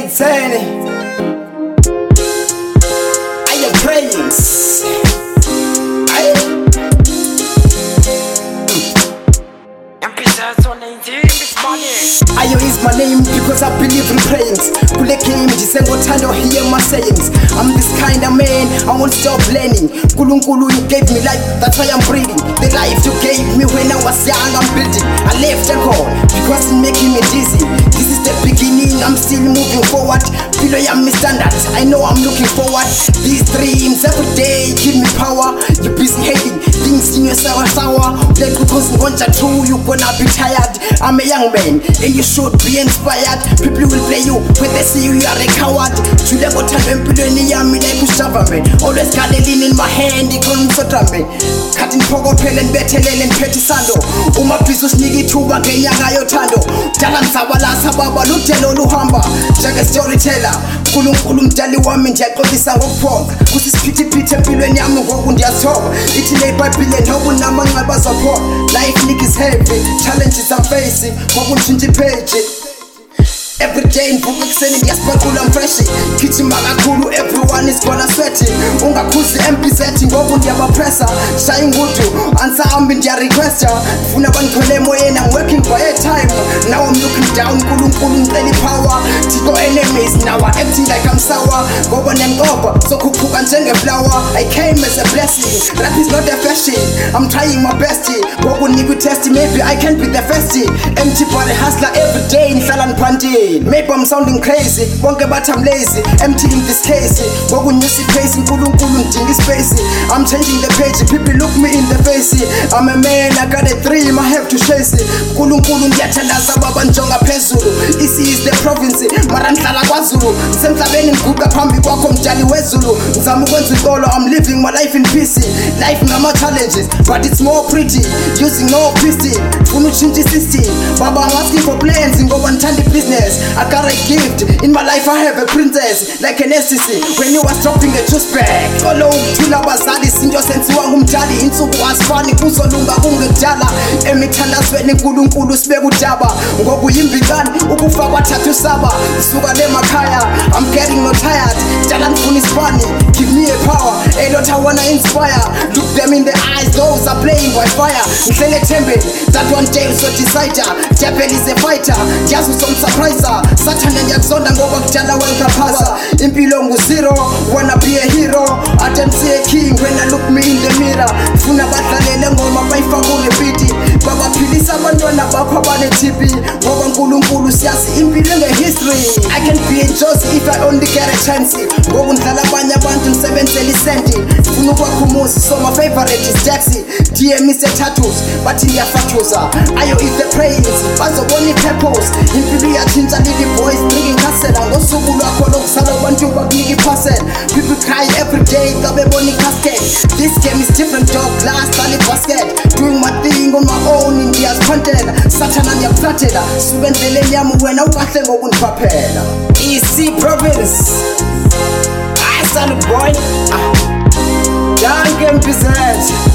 Zeni I am prayings Ayo is my name because I believe in prayings. Kule game ndisengothanda hear my sayings. I'm this kind of man, I won't stop learning. Nkulunkulu you gave me life, that's why I'm breathing. The life you gave me when I was young, I'm building. I left and gone because it's making me dizzy. This is the beginning, I'm still moving forward. Below I'm my standards, I know I'm looking forward. These dreams every day give me power. You busy hating things in your sour. Like because true, you gonna be tired. I'm a young man and you should be inspired. People will play you when they see you are a coward. Always got a lean in my hand, it couldn't me. Cutting pogo pen and betelel and petty sando. Uma pisos nigi tuba genyanga yotando. Jalan sawala sababa lutelo luhamba. Jaga storyteller. Kulum jali wami njakodisa ngokuphoka. Kusisiphithe phithe empilweni yami ngoku ndiyathoba. Ithi le Bible nobu namanqaba zaphoka. Life niggas heavy, challenges I'm facing. Ngoku ntshintshe page. Every day ngivuka ekuseni ngiyasibaqula mfresh. Gijima kakhulu everyone is gonna sweat. Ungakhuzi MPZ ngoku ndiyabapressa. Shaya ingudu ansahambi ndiyarequesta. Funa bangikhole emoyeni, I'm working for a time. Now I'm looking down, nkulunkulu ngicela power. Thixo enemies now I'm acting like I'm sour. Ngoba nengoba sokhuphuka njengeflower. I came as a blessing, rap is not a fashion. I'm trying my best. Ngoku niku test, maybe I can be the first. Empty body hustler every day ngihlala ngiphantile. Maybe I'm sounding crazy, wonke but I'm lazy. Empty in this case, ngokunyusa pace, nkulunkulu ngidinga space. I'm changing the page, people look me in the face. I'm a man, I got a dream, I have to chase it. Nkulunkulu ndiyathandaza baba njonga phezulu. Isi is the province, mara ngihlala kwaZulu. Semhlabeni ngiguqa phambi kwakho mdali wezulu. Ngizama ukwenza inkolo, I'm living my life in peace. Life ngama challenges, but it's more pretty. Using no pistol, funa utshintsha system. Baba I'm asking for plans, ngoba ngithanda business. I got a gift, in my life I have a princess. Like an ecstasy, when you was dropping a juice bag. Kolo ukuthula abazali, izinto senziwa ngumdali. Insuku asifani, kuzolunga kungekudala. Emithandazweni nkulunkulu sibeka udaba. Ngoku yimbikani, ukufa kwathathu saba. Suka le makhaya, I'm getting no tired. Jala ngifuna isibani, give me a power. A lot I wanna inspire. Look them in the eyes, those are playing by fire. Ngihlele thembeni, that one day so decider. Devil is a fighter, ndiyazi some surpriser. Sathane ngiyakuzonda ngoba kudala wengaphaza. Impilo nguzero, wanna be a hero. I don't see a king when I look me in the mirror. Funa badlalele ngoma bayifaka kurepeat. Babaphilisa abantwana bakho abane-TB. Ngoba nkulunkulu siyazi impilo nge-history. I can be a Josie if I only get a chance. Ngoku ndlala abanye abantu ngisebenzela isenti. Funa ukwakha umuzi, so my favorite is Jaxi. DM is the tattoos, but iyafatuza. Ayo is the praise, bazobona i-purpose. Impilo iyatshintsha lili boys drinking castle. Ngosuku lwakho lokusala abantu bakunika i-parcel. People cry every day xa bebona i-casket. This game is different dog, last ali basket. Doing my thing on my own, ndiyazikhonthela. Sathana ndiyakuflathela, suka endleleni yami wena ukahle ngokundiphaphela. EC province, I salute boy. Young MPZ.